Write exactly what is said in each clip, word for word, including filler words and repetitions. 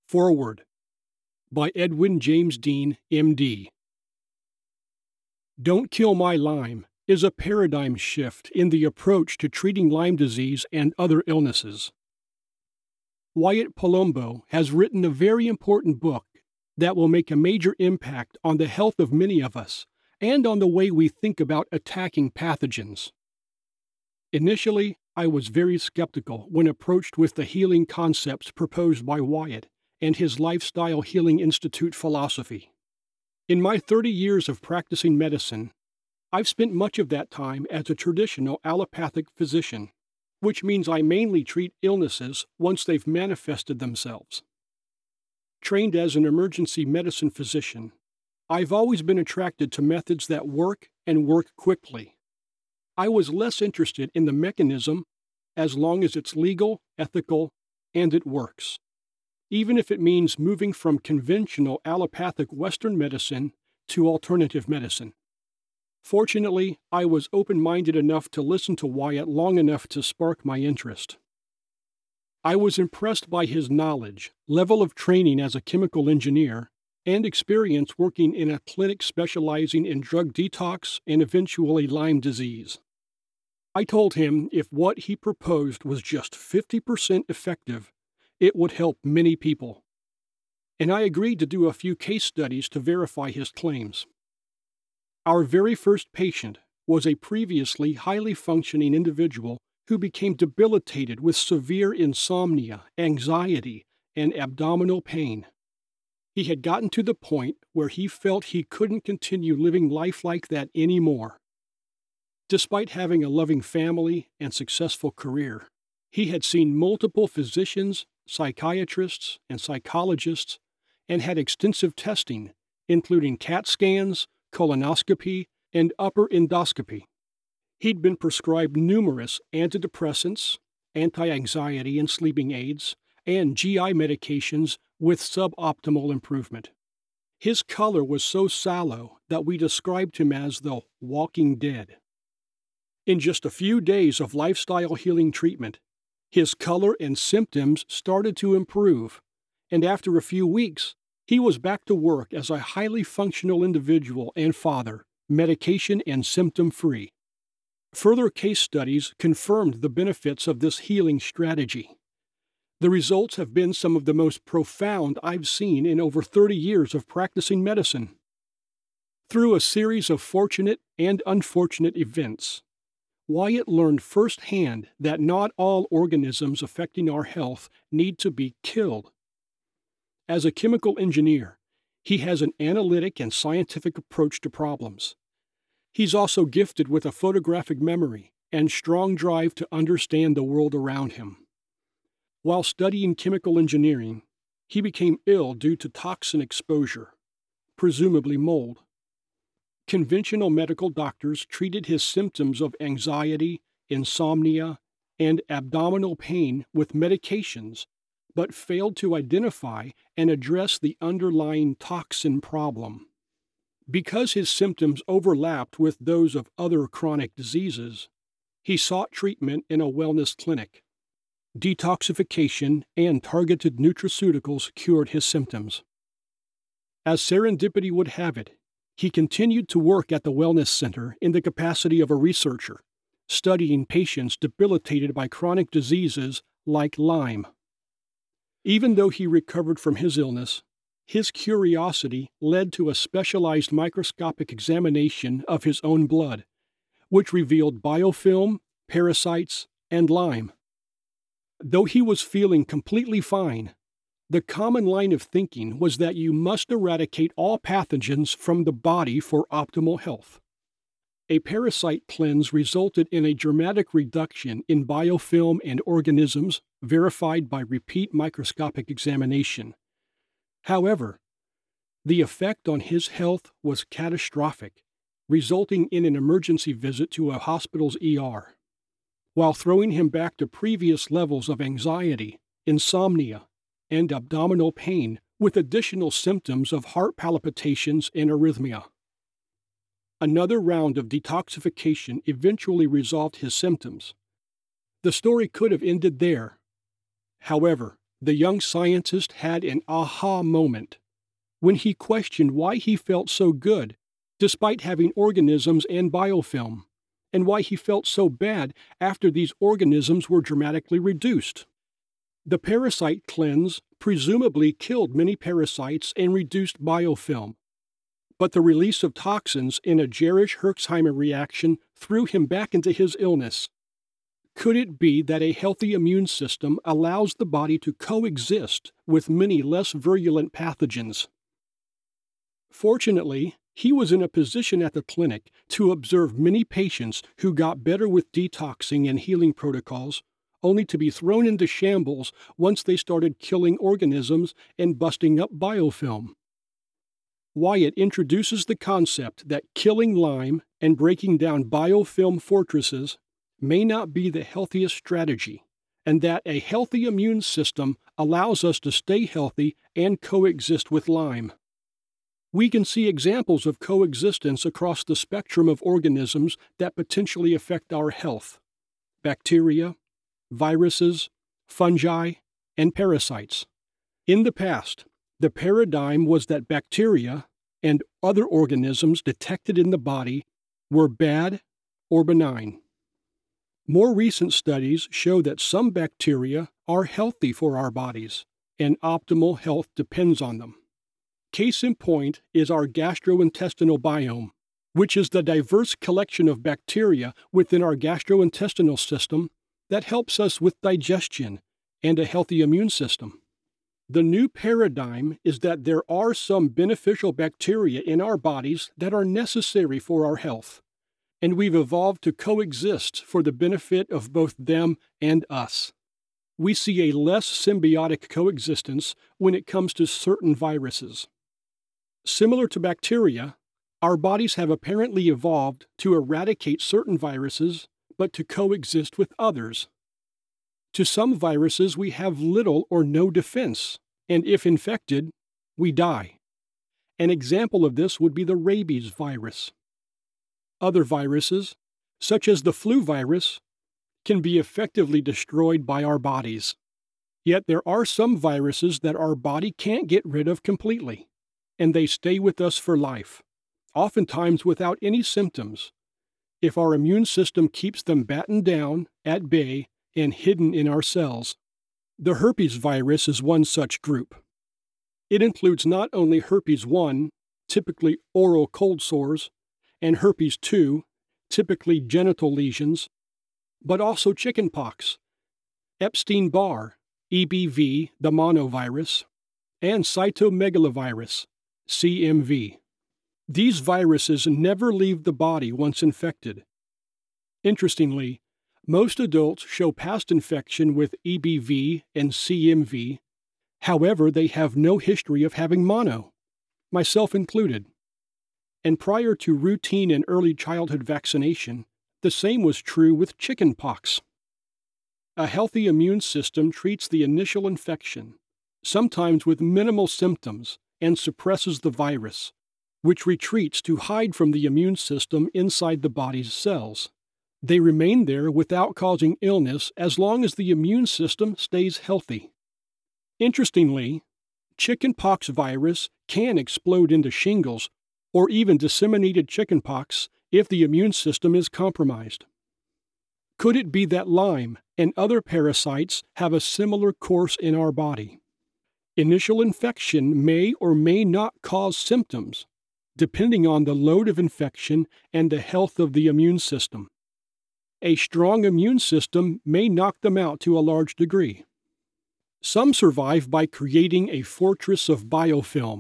Foreword by Edwin James Dean, M D. Don't Kill My Lyme is a paradigm shift in the approach to treating Lyme disease and other illnesses. Wyatt Palumbo has written a very important book that will make a major impact on the health of many of us and on the way we think about attacking pathogens. Initially, I was very skeptical when approached with the healing concepts proposed by Wyatt and his Lifestyle Healing Institute philosophy. In my thirty years of practicing medicine, I've spent much of that time as a traditional allopathic physician, which means I mainly treat illnesses once they've manifested themselves. Trained as an emergency medicine physician, I've always been attracted to methods that work and work quickly. I was less interested in the mechanism as long as it's legal, ethical, and it works, even if it means moving from conventional allopathic Western medicine to alternative medicine. Fortunately, I was open-minded enough to listen to Wyatt long enough to spark my interest. I was impressed by his knowledge, level of training as a chemical engineer, and experience working in a clinic specializing in drug detox and eventually Lyme disease. I told him if what he proposed was just fifty percent effective, it would help many people. And I agreed to do a few case studies to verify his claims. Our very first patient was a previously highly functioning individual who became debilitated with severe insomnia, anxiety, and abdominal pain. He had gotten to the point where he felt he couldn't continue living life like that anymore. Despite having a loving family and successful career, he had seen multiple physicians, psychiatrists, and psychologists, and had extensive testing, including CAT scans, colonoscopy, and upper endoscopy. He'd been prescribed numerous antidepressants, anti-anxiety and sleeping aids, and G I medications with suboptimal improvement. His color was so sallow that we described him as the walking dead. In just a few days of lifestyle healing treatment, his color and symptoms started to improve, and after a few weeks, he was back to work as a highly functional individual and father, medication and symptom-free. Further case studies confirmed the benefits of this healing strategy. The results have been some of the most profound I've seen in over thirty years of practicing medicine. Through a series of fortunate and unfortunate events, Wyatt learned firsthand that not all organisms affecting our health need to be killed. As a chemical engineer, he has an analytic and scientific approach to problems. He's also gifted with a photographic memory and strong drive to understand the world around him. While studying chemical engineering, he became ill due to toxin exposure, presumably mold. Conventional medical doctors treated his symptoms of anxiety, insomnia, and abdominal pain with medications, but failed to identify and address the underlying toxin problem. Because his symptoms overlapped with those of other chronic diseases, he sought treatment in a wellness clinic. Detoxification and targeted nutraceuticals cured his symptoms. As serendipity would have it, he continued to work at the Wellness Center in the capacity of a researcher, studying patients debilitated by chronic diseases like Lyme. Even though he recovered from his illness, his curiosity led to a specialized microscopic examination of his own blood, which revealed biofilm, parasites, and Lyme. Though he was feeling completely fine, the common line of thinking was that you must eradicate all pathogens from the body for optimal health. A parasite cleanse resulted in a dramatic reduction in biofilm and organisms verified by repeat microscopic examination. However, the effect on his health was catastrophic, resulting in an emergency visit to a hospital's E R. While throwing him back to previous levels of anxiety, insomnia, and abdominal pain with additional symptoms of heart palpitations and arrhythmia. Another round of detoxification eventually resolved his symptoms. The story could have ended there. However, the young scientist had an aha moment when he questioned why he felt so good despite having organisms and biofilm, and why he felt so bad after these organisms were dramatically reduced. The parasite cleanse presumably killed many parasites and reduced biofilm, but the release of toxins in a Jarisch-Herxheimer reaction threw him back into his illness. Could it be that a healthy immune system allows the body to coexist with many less virulent pathogens? Fortunately, he was in a position at the clinic to observe many patients who got better with detoxing and healing protocols, only to be thrown into shambles once they started killing organisms and busting up biofilm. Wyatt introduces the concept that killing Lyme and breaking down biofilm fortresses may not be the healthiest strategy, and that a healthy immune system allows us to stay healthy and coexist with Lyme. We can see examples of coexistence across the spectrum of organisms that potentially affect our health: bacteria, viruses, fungi, and parasites. In the past, the paradigm was that bacteria and other organisms detected in the body were bad or benign. More recent studies show that some bacteria are healthy for our bodies, and optimal health depends on them. Case in point is our gastrointestinal biome, which is the diverse collection of bacteria within our gastrointestinal system that helps us with digestion and a healthy immune system. The new paradigm is that there are some beneficial bacteria in our bodies that are necessary for our health, and we've evolved to coexist for the benefit of both them and us. We see a less symbiotic coexistence when it comes to certain viruses. Similar to bacteria, our bodies have apparently evolved to eradicate certain viruses, but to coexist with others. To some viruses, we have little or no defense, and if infected, we die. An example of this would be the rabies virus. Other viruses, such as the flu virus, can be effectively destroyed by our bodies. Yet there are some viruses that our body can't get rid of completely, and they stay with us for life, oftentimes without any symptoms, if our immune system keeps them battened down, at bay, and hidden in our cells. The herpes virus is one such group. It includes not only herpes one, typically oral cold sores, and herpes two, typically genital lesions, but also chickenpox, Epstein-Barr, E B V, the monovirus, and cytomegalovirus, C M V. These viruses never leave the body once infected. Interestingly, most adults show past infection with E B V and C M V, however, they have no history of having mono, myself included. And prior to routine and early childhood vaccination, the same was true with chickenpox. A healthy immune system treats the initial infection, sometimes with minimal symptoms, and suppresses the virus, which retreats to hide from the immune system inside the body's cells. They remain there without causing illness as long as the immune system stays healthy. Interestingly, chickenpox virus can explode into shingles or even disseminated chickenpox if the immune system is compromised. Could it be that Lyme and other parasites have a similar course in our body? Initial infection may or may not cause symptoms, depending on the load of infection and the health of the immune system. A strong immune system may knock them out to a large degree. Some survive by creating a fortress of biofilm,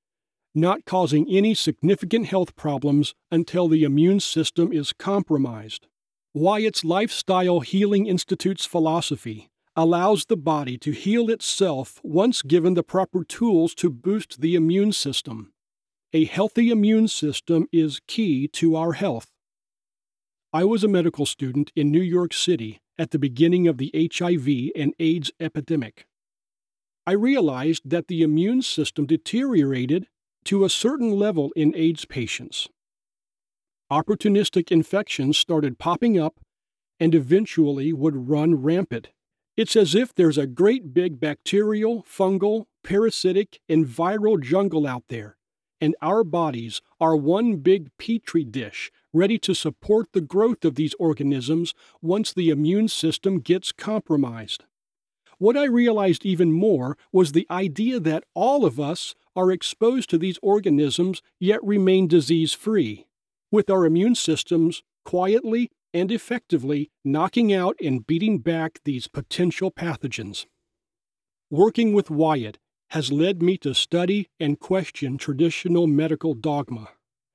not causing any significant health problems until the immune system is compromised. Wyatt's Lifestyle Healing Institute's philosophy allows the body to heal itself once given the proper tools to boost the immune system. A healthy immune system is key to our health. I was a medical student in New York City at the beginning of the H I V and AIDS epidemic. I realized that the immune system deteriorated to a certain level in AIDS patients. Opportunistic infections started popping up and eventually would run rampant It's as if there's a great big bacterial, fungal, parasitic, and viral jungle out there, and our bodies are one big petri dish ready to support the growth of these organisms once the immune system gets compromised. What I realized even more was the idea that all of us are exposed to these organisms yet remain disease-free, with our immune systems quietly and effectively knocking out and beating back these potential pathogens. Working with Wyatt has led me to study and question traditional medical dogma.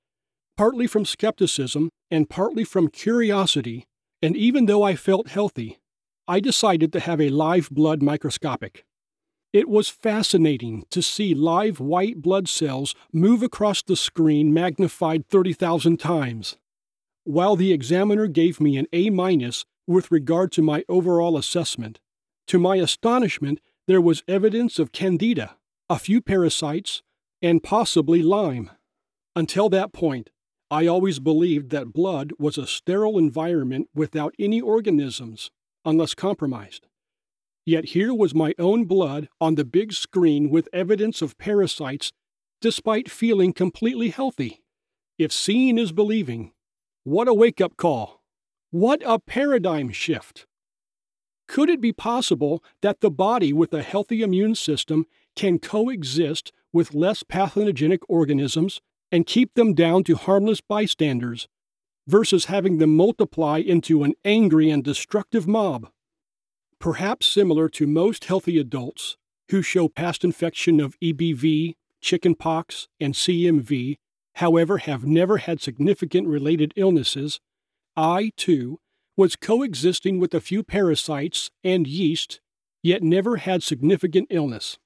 Partly from skepticism and partly from curiosity, and even though I felt healthy, I decided to have a live blood microscopic. It was fascinating to see live white blood cells move across the screen magnified thirty thousand times. While the examiner gave me an A minus with regard to my overall assessment, to my astonishment, there was evidence of candida, a few parasites, and possibly Lyme. Until that point, I always believed that blood was a sterile environment without any organisms, unless compromised. Yet here was my own blood on the big screen with evidence of parasites, despite feeling completely healthy. If seeing is believing, what a wake-up call! What a paradigm shift! Could it be possible that the body with a healthy immune system can coexist with less pathogenic organisms and keep them down to harmless bystanders, versus having them multiply into an angry and destructive mob? Perhaps similar to most healthy adults who show past infection of E B V, chickenpox, and C M V, however have never had significant related illnesses, I, too, was coexisting with a few parasites and yeast, yet never had significant illness.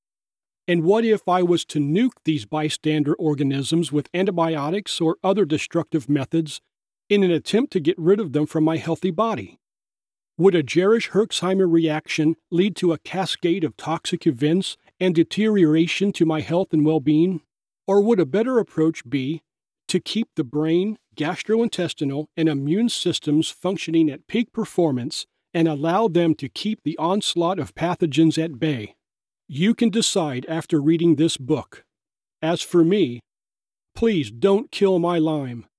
And what if I was to nuke these bystander organisms with antibiotics or other destructive methods in an attempt to get rid of them from my healthy body? Would a Jarisch-Herxheimer reaction lead to a cascade of toxic events and deterioration to my health and well-being? Or would a better approach be to keep the brain, gastrointestinal, and immune systems functioning at peak performance and allow them to keep the onslaught of pathogens at bay? You can decide after reading this book. As for me, please don't kill my Lyme.